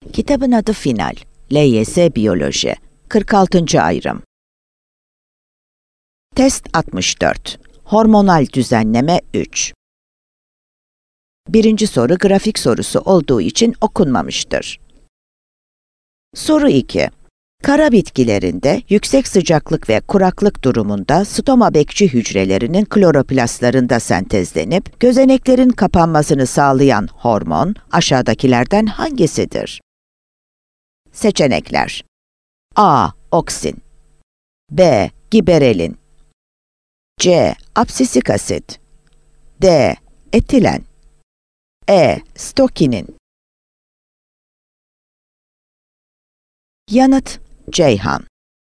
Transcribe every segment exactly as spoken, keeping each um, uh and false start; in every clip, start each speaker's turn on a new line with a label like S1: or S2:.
S1: Kitabın adı Final. L Y S Biyoloji. kırk altıncı ayrım. Test altmış dört. Hormonal düzenleme üç. Birinci soru grafik sorusu olduğu için okunmamıştır. Soru iki. Kara bitkilerinde yüksek sıcaklık ve kuraklık durumunda stoma bekçi hücrelerinin kloroplastlarında sentezlenip gözeneklerin kapanmasını sağlayan hormon aşağıdakilerden hangisidir? Seçenekler: A. Oksin, B. Giberelin, C. Absisik asit, D. Etilen, E. Stokinin. Yanıt: Ceyhan.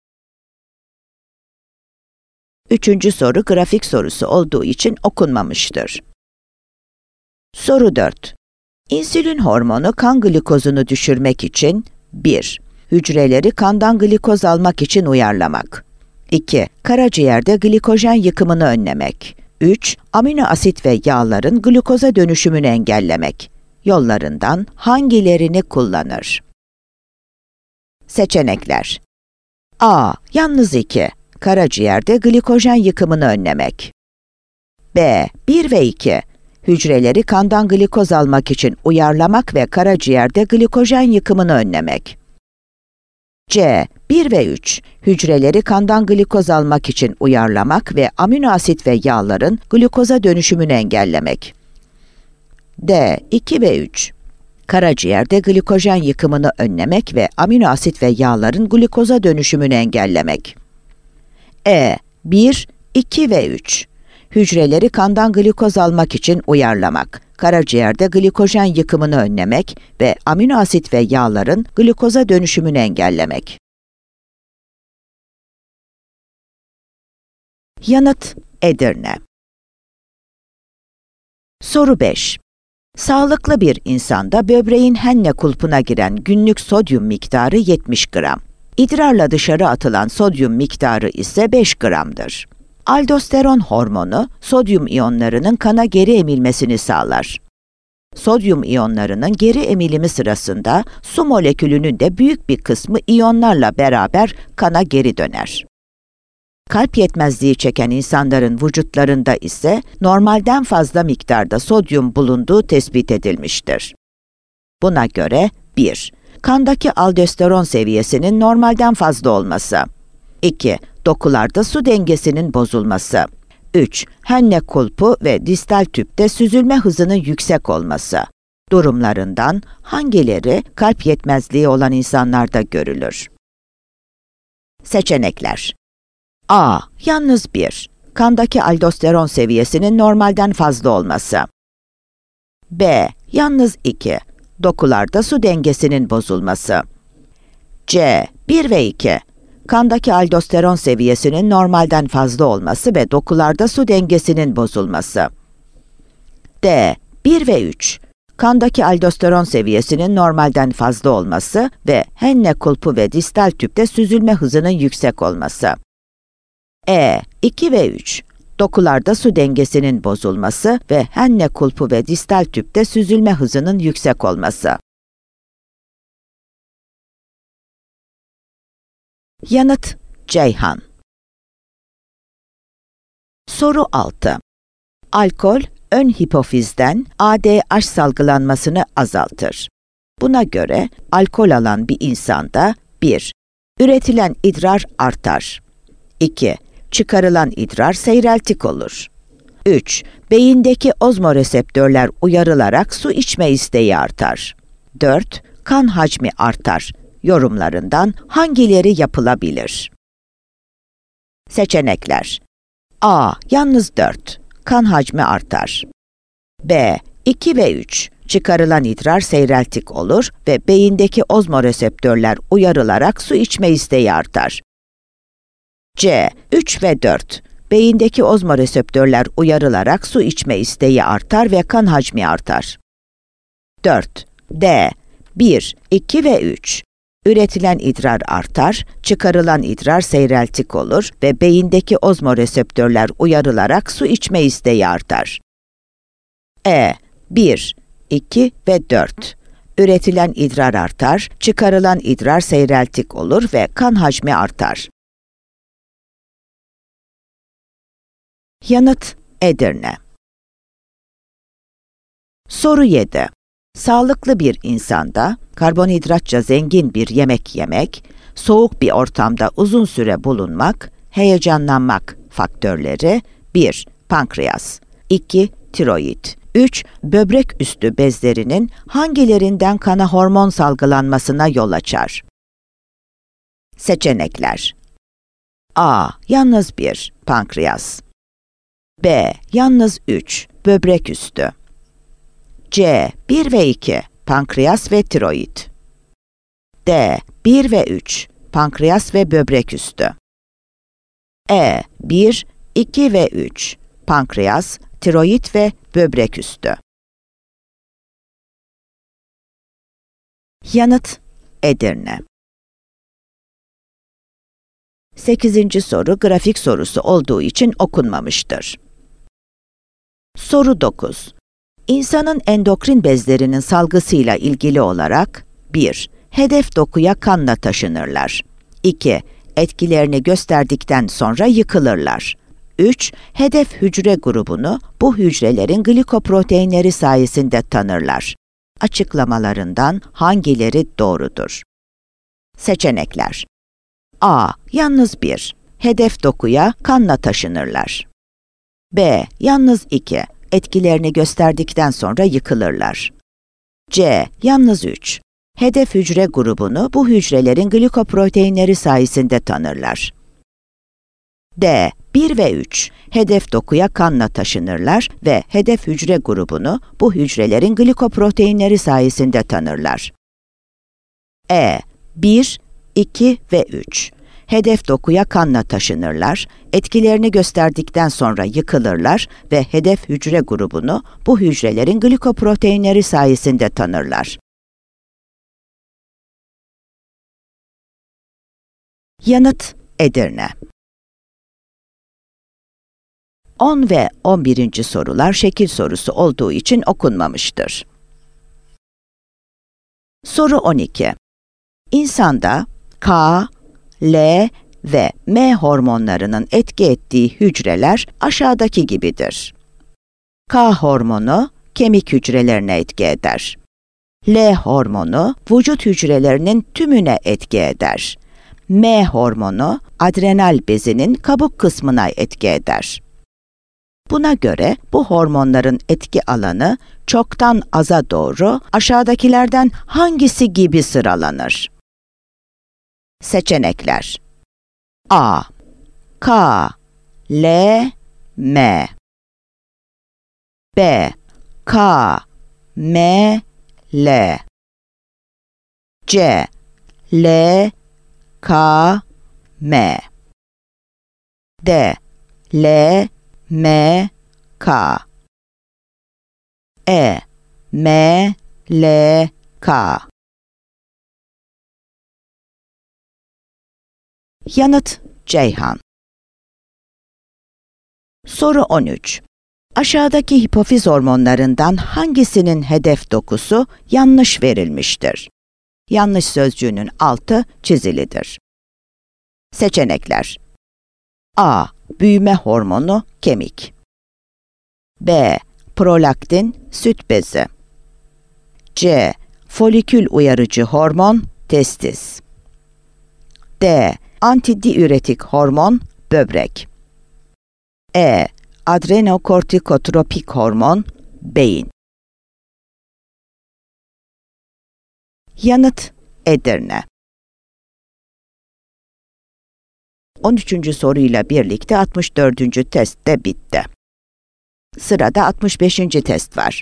S1: Üçüncü soru grafik sorusu olduğu için okunmamıştır. Soru dört. İnsülin hormonu kan glikozunu düşürmek için bir. Hücreleri kandan glikoz almak için uyarlamak. iki. Karaciğerde glikojen yıkımını önlemek. üç. Amino asit ve yağların glikoza dönüşümünü engellemek. Yollarından hangilerini kullanır? Seçenekler: A. Yalnız iki. Karaciğerde glikojen yıkımını önlemek. B. bir ve iki. Hücreleri kandan glikoz almak için uyarlamak ve karaciğerde glikojen yıkımını önlemek. C. bir ve üç. Hücreleri kandan glikoz almak için uyarlamak ve amino asit ve yağların glikoza dönüşümünü engellemek. D. iki ve üç. Karaciğerde glikojen yıkımını önlemek ve amino asit ve yağların glikoza dönüşümünü engellemek. E. bir, iki ve üç. Hücreleri kandan glikoz almak için uyarlamak, karaciğerde glikojen yıkımını önlemek ve amino asit ve yağların glikoza dönüşümünü engellemek. Yanıt: Edirne. Soru beş. Sağlıklı bir insanda böbreğin henne kulpuna giren günlük sodyum miktarı yetmiş gram. İdrarla dışarı atılan sodyum miktarı ise beş gramdır. Aldosteron hormonu, sodyum iyonlarının kana geri emilmesini sağlar. Sodyum iyonlarının geri emilimi sırasında su molekülünün de büyük bir kısmı iyonlarla beraber kana geri döner. Kalp yetmezliği çeken insanların vücutlarında ise normalden fazla miktarda sodyum bulunduğu tespit edilmiştir. Buna göre bir. Kandaki aldosteron seviyesinin normalden fazla olması. iki. Dokularda su dengesinin bozulması. üç. Henne kulpu ve distal tüpte süzülme hızının yüksek olması. Durumlarından hangileri kalp yetmezliği olan insanlarda görülür? Seçenekler: A. Yalnız bir. Kandaki aldosteron seviyesinin normalden fazla olması. B. Yalnız iki. Dokularda su dengesinin bozulması. C. bir ve iki. Kandaki aldosteron seviyesinin normalden fazla olması ve dokularda su dengesinin bozulması. D. bir ve üç. Kandaki aldosteron seviyesinin normalden fazla olması ve henne kulpu ve distal tüpte süzülme hızının yüksek olması. E. iki ve üç. Dokularda su dengesinin bozulması ve henne kulpu ve distal tüpte süzülme hızının yüksek olması. Yanıt: Ceyhan. Soru altı. Alkol, ön hipofizden A D H salgılanmasını azaltır. Buna göre alkol alan bir insanda bir. Üretilen idrar artar. iki. Çıkarılan idrar seyreltik olur. üç. Beyindeki ozmoreseptörler uyarılarak su içme isteği artar. dört. Kan hacmi artar. Yorumlarından hangileri yapılabilir? Seçenekler: A. Yalnız dört. Kan hacmi artar. B. iki ve üç. Çıkarılan idrar seyreltik olur ve beyindeki ozmoreseptörler uyarılarak su içme isteği artar. C. üç ve dört. Beyindeki ozmoreseptörler uyarılarak su içme isteği artar ve kan hacmi artar. dört. D. bir, iki ve üç. Üretilen idrar artar, çıkarılan idrar seyreltik olur ve beyindeki ozmoreseptörler uyarılarak su içme isteği artar. E. bir, iki ve dört. Üretilen idrar artar, çıkarılan idrar seyreltik olur ve kan hacmi artar. Yanıt: Edirne. Soru yedi. Sağlıklı bir insanda karbonhidratça zengin bir yemek yemek, soğuk bir ortamda uzun süre bulunmak, heyecanlanmak faktörleri: bir. Pankreas, iki. Tiroid, üç. Böbrek üstü bezlerinin hangilerinden kana hormon salgılanmasına yol açar? Seçenekler: A. Yalnız bir. Pankreas, B. Yalnız üç. Böbrek üstü, C. bir ve iki. Pankreas ve tiroid, D. bir ve üç. Pankreas ve böbrek üstü, E. bir, iki ve üç. Pankreas, tiroid ve böbrek üstü. Yanıt: Edirne. sekizinci soru grafik sorusu olduğu için okunmamıştır. Soru dokuz. İnsanın endokrin bezlerinin salgısıyla ilgili olarak: bir. Hedef dokuya kanla taşınırlar. iki. Etkilerini gösterdikten sonra yıkılırlar. üç. Hedef hücre grubunu bu hücrelerin glikoproteinleri sayesinde tanırlar. Açıklamalarından hangileri doğrudur? Seçenekler: A. Yalnız bir. Hedef dokuya kanla taşınırlar. B. Yalnız iki. Etkilerini gösterdikten sonra yıkılırlar. C. Yalnız üç. Hedef hücre grubunu bu hücrelerin glikoproteinleri sayesinde tanırlar. D. bir ve üç. Hedef dokuya kanla taşınırlar ve hedef hücre grubunu bu hücrelerin glikoproteinleri sayesinde tanırlar. E. bir, iki ve üç. Hedef dokuya kanla taşınırlar, etkilerini gösterdikten sonra yıkılırlar ve hedef hücre grubunu bu hücrelerin glikoproteinleri sayesinde tanırlar. Yanıt: Edirne. on ve on birinci sorular şekil sorusu olduğu için okunmamıştır. Soru on iki. İnsanda K, L ve M hormonlarının etki ettiği hücreler aşağıdaki gibidir. K hormonu kemik hücrelerine etki eder. L hormonu vücut hücrelerinin tümüne etki eder. M hormonu adrenal bezinin kabuk kısmına etki eder. Buna göre bu hormonların etki alanı çoktan aza doğru aşağıdakilerden hangisi gibi sıralanır? Seçenekler: A. K, L, M, B. K, M, L, C. L, K, M, D. L, M, K, E. M, L, K. Yanıt: Ceyhan. Soru on üç. Aşağıdaki hipofiz hormonlarından hangisinin hedef dokusu yanlış verilmiştir? Yanlış sözcüğünün altı çizilidir. Seçenekler: A. Büyüme hormonu kemik, B. Prolaktin süt bezi, C. Folikül uyarıcı hormon testis, D. Antidiüretik hormon böbrek, E. Adrenokortikotropik hormon beyin. Yanıt: Edirne. on üçüncü soruyla birlikte altmış dördüncü test de bitti. Sırada altmış beşinci test var.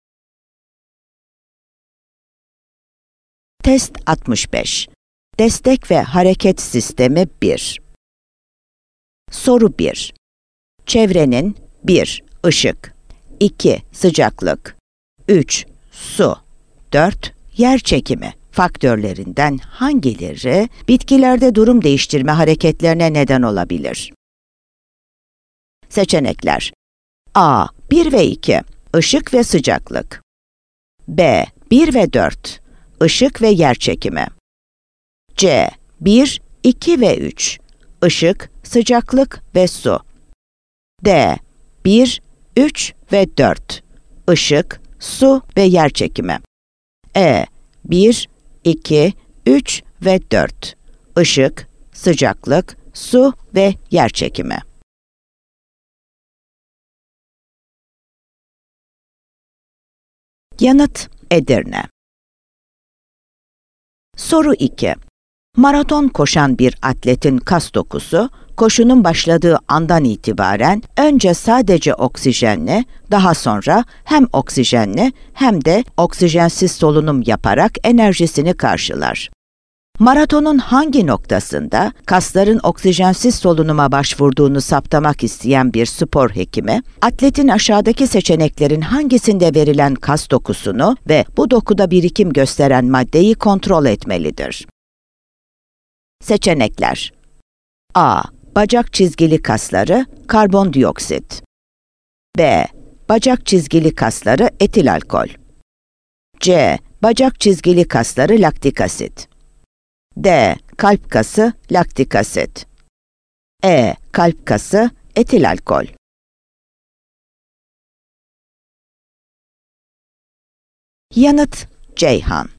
S1: Test altmış beş. Destek ve hareket sistemi bir. Soru bir. Çevrenin bir. Işık, iki. Sıcaklık, üç. Su, dört. Yer çekimi faktörlerinden hangileri bitkilerde durum değiştirme hareketlerine neden olabilir? Seçenekler: A. bir ve iki. Işık ve sıcaklık, B. bir ve dört. Işık ve yerçekimi. C. bir, iki ve üç. Işık, sıcaklık ve su. D. bir, üç ve dört. Işık, su ve yerçekimi. E. bir, iki, üç ve dört. Işık, sıcaklık, su ve yerçekimi. Yanıt Edirne. Soru iki. Maraton koşan bir atletin kas dokusu, koşunun başladığı andan itibaren önce sadece oksijenle, daha sonra hem oksijenle hem de oksijensiz solunum yaparak enerjisini karşılar. Maratonun hangi noktasında kasların oksijensiz solunuma başvurduğunu saptamak isteyen bir spor hekimi, atletin aşağıdaki seçeneklerin hangisinde verilen kas dokusunu ve bu dokuda birikim gösteren maddeyi kontrol etmelidir? Seçenekler: A. Bacak çizgili kasları, karbondioksit. B. Bacak çizgili kasları, etil alkol. C. Bacak çizgili kasları, laktik asit. D. Kalp kası, laktik asit. E. Kalp kası, etil alkol. Yanıt Ceyhan.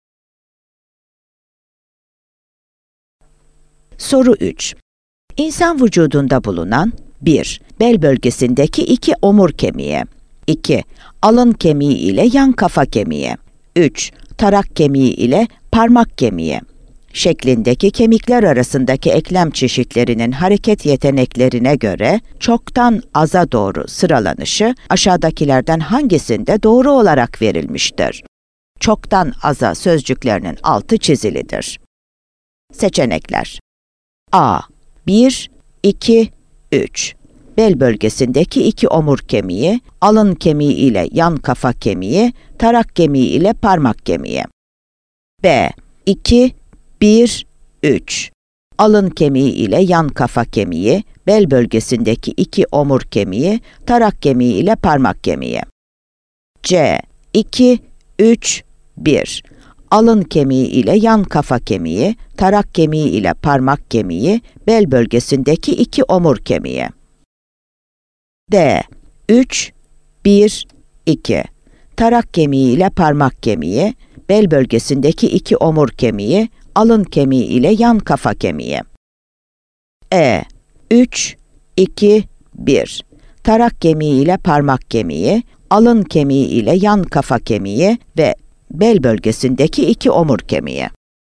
S1: Soru üç. İnsan vücudunda bulunan bir. Bel bölgesindeki iki omur kemiği. iki. Alın kemiği ile yan kafa kemiği. üç. Tarak kemiği ile parmak kemiği şeklindeki kemikler arasındaki eklem çeşitlerinin hareket yeteneklerine göre çoktan aza doğru sıralanışı aşağıdakilerden hangisinde doğru olarak verilmiştir? Çoktan aza sözcüklerinin altı çizilidir. Seçenekler: A. bir, iki, üç. Bel bölgesindeki iki omur kemiği, alın kemiği ile yan kafa kemiği, tarak kemiği ile parmak kemiği. B. iki, bir, üç. Alın kemiği ile yan kafa kemiği, bel bölgesindeki iki omur kemiği, tarak kemiği ile parmak kemiği. C. iki, üç, bir. Alın kemiği ile yan kafa kemiği, tarak kemiği ile parmak kemiği, bel bölgesindeki iki omur kemiği. D. üç, bir, iki. Tarak kemiği ile parmak kemiği, bel bölgesindeki iki omur kemiği, alın kemiği ile yan kafa kemiği. E. üç, iki, bir. Tarak kemiği ile parmak kemiği, alın kemiği ile yan kafa kemiği ve bel bölgesindeki iki omur kemiği.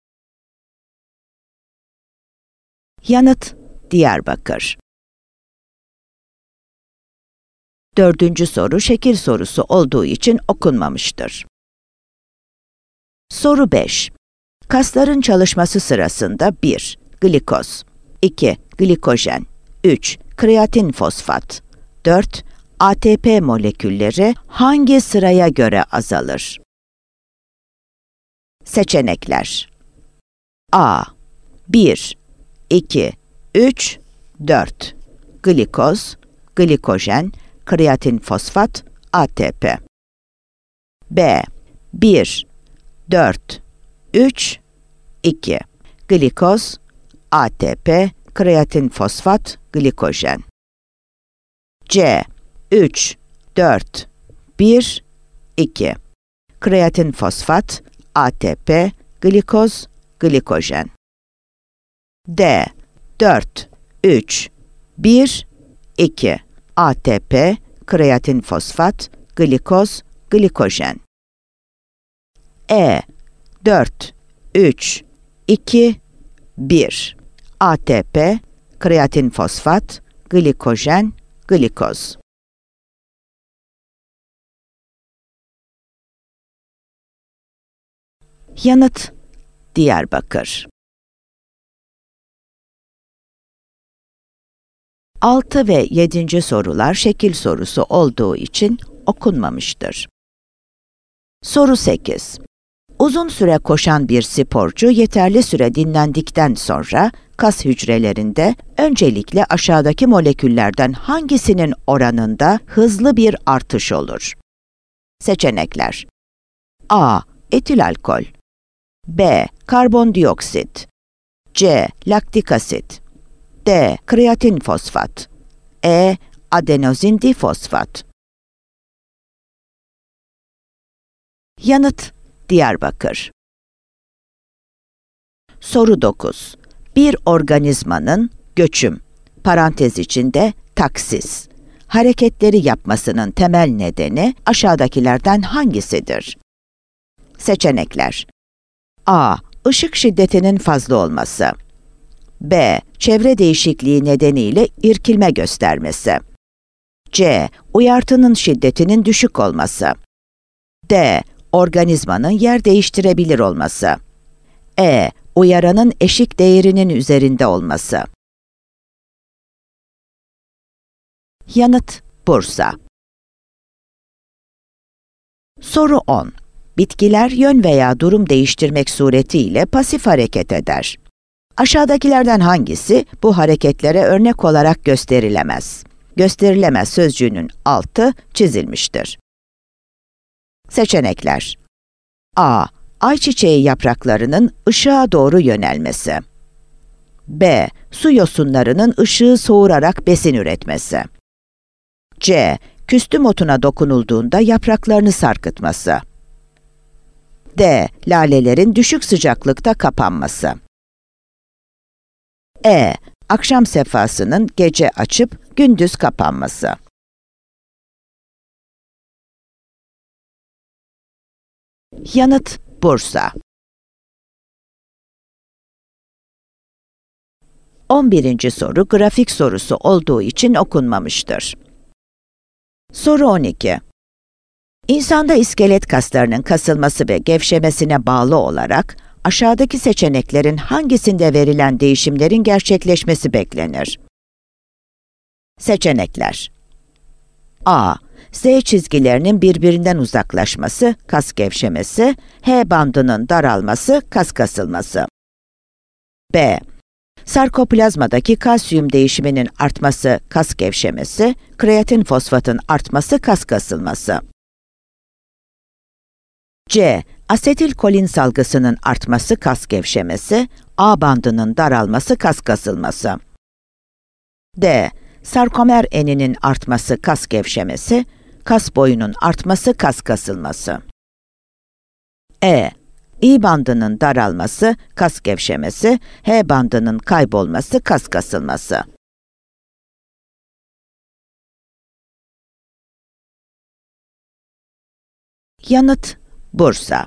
S1: Yanıt Diyarbakır. Dördüncü soru şekil sorusu olduğu için okunmamıştır. Soru beş. Kasların çalışması sırasında bir. Glikoz, iki. Glikojen, üç. Kreatin fosfat, dört. A T P molekülleri hangi sıraya göre azalır? Seçenekler: A. bir, iki, üç, dört. Glikoz, glikojen, kreatin fosfat, A T P. B. bir, dört, üç, iki. Glikoz, A T P, kreatin fosfat, glikojen. C. üç, dört, bir, iki. Kreatin fosfat, A T P, glikoz, glikojen. D. dört, üç, bir, iki. A T P, kreatin fosfat, glikoz, glikojen. E. dört, üç, iki, bir. A T P, kreatin fosfat, glikojen, glikoz. Yanıt Diyarbakır. altı ve yedinci sorular şekil sorusu olduğu için okunmamıştır. Soru sekiz. Uzun süre koşan bir sporcu yeterli süre dinlendikten sonra kas hücrelerinde öncelikle aşağıdaki moleküllerden hangisinin oranında hızlı bir artış olur? Seçenekler: A. Etil alkol. B. Karbondioksit. C. Laktik asit. D. Kreatin fosfat. E. Adenozin difosfat. Yanıt: Diyarbakır. Soru dokuz. Bir organizmanın göçüm, parantez içinde taksis, hareketleri yapmasının temel nedeni aşağıdakilerden hangisidir? Seçenekler: A. Işık şiddetinin fazla olması. B. Çevre değişikliği nedeniyle irkilme göstermesi. C. Uyartının şiddetinin düşük olması. D. Organizmanın yer değiştirebilir olması. E. Uyaranın eşik değerinin üzerinde olması. Yanıt: Bursa. Soru on. Bitkiler yön veya durum değiştirmek suretiyle pasif hareket eder. Aşağıdakilerden hangisi bu hareketlere örnek olarak gösterilemez? Gösterilemez sözcüğünün altı çizilmiştir. Seçenekler: A. Ayçiçeği yapraklarının ışığa doğru yönelmesi. B. Su yosunlarının ışığı soğurarak besin üretmesi. C. Küstüm otuna dokunulduğunda yapraklarını sarkıtması. D. Lalelerin düşük sıcaklıkta kapanması. E. Akşam sefasının gece açıp gündüz kapanması. Yanıt: Bursa. on birinci soru grafik sorusu olduğu için okunmamıştır. Soru on iki. İnsanda iskelet kaslarının kasılması ve gevşemesine bağlı olarak aşağıdaki seçeneklerin hangisinde verilen değişimlerin gerçekleşmesi beklenir? Seçenekler: A. Z çizgilerinin birbirinden uzaklaşması, kas gevşemesi, H bandının daralması, kas kasılması. B. Sarkoplazmadaki kalsiyum değişiminin artması, kas gevşemesi, kreatin fosfatın artması, kas kasılması. C. Asetilkolin salgısının artması, kas gevşemesi, A bandının daralması, kas kasılması. D. Sarkomer eninin artması, kas gevşemesi, kas boyunun artması, kas kasılması. E. İ bandının daralması, kas gevşemesi, H bandının kaybolması, kas kasılması. Yanıt: Bursa.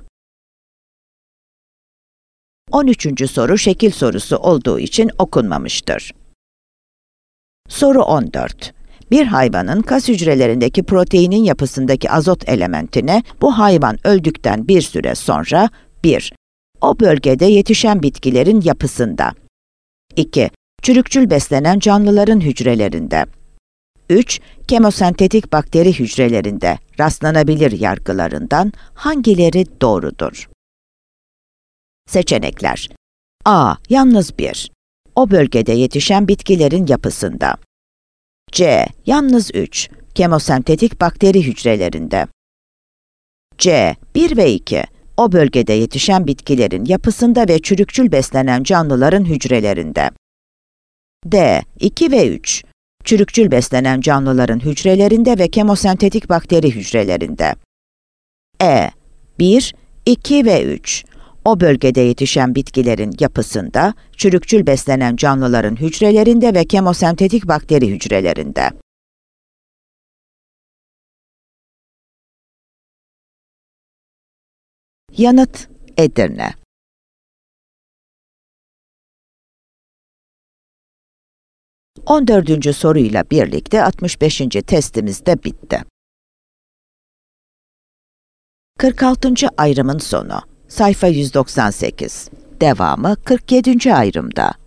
S1: on üçüncü soru şekil sorusu olduğu için okunmamıştır. Soru on dört. Bir hayvanın kas hücrelerindeki proteinin yapısındaki azot elementine bu hayvan öldükten bir süre sonra bir. O bölgede yetişen bitkilerin yapısında. iki. Çürükçül beslenen canlıların hücrelerinde. üç. Kemosentetik bakteri hücrelerinde rastlanabilir yargılarından hangileri doğrudur? Seçenekler: A. Yalnız bir. O bölgede yetişen bitkilerin yapısında. C. Yalnız üç. Kemosentetik bakteri hücrelerinde. C. bir ve iki. O bölgede yetişen bitkilerin yapısında ve çürükçül beslenen canlıların hücrelerinde. D. iki ve üç. Çürükçül beslenen canlıların hücrelerinde ve kemosentetik bakteri hücrelerinde. E. bir, iki ve üç. O bölgede yetişen bitkilerin yapısında, çürükçül beslenen canlıların hücrelerinde ve kemosentetik bakteri hücrelerinde. Yanıt: Edirne. on dördüncü soruyla birlikte altmış beşinci testimiz de bitti. kırk altıncı ayrımın sonu. Sayfa yüz doksan sekiz. Devamı kırk yedinci ayrımda.